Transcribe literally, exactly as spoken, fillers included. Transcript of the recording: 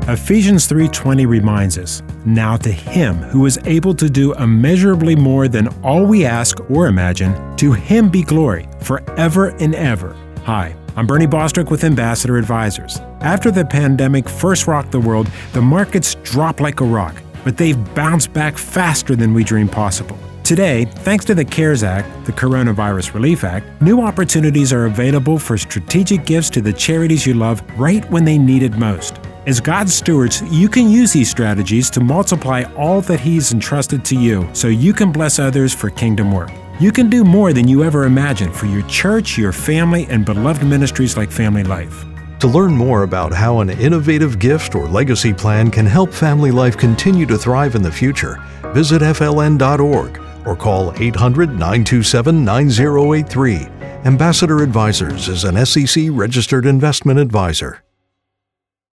Ephesians three twenty reminds us, "Now to Him who is able to do immeasurably more than all we ask or imagine, to Him be glory forever and ever." Hi, I'm Bernie Bostwick with Ambassador Advisors. After the pandemic first rocked the world, the markets dropped like a rock, but they've bounced back faster than we dreamed possible. Today, thanks to the CARES Act, the Coronavirus Relief Act, new opportunities are available for strategic gifts to the charities you love right when they need it most. As God's stewards, you can use these strategies to multiply all that He's entrusted to you so you can bless others for kingdom work. You can do more than you ever imagined for your church, your family, and beloved ministries like Family Life. To learn more about how an innovative gift or legacy plan can help Family Life continue to thrive in the future, visit F L N dot org or call eight hundred, nine two seven, nine zero eight three. Ambassador Advisors is an S E C registered investment advisor.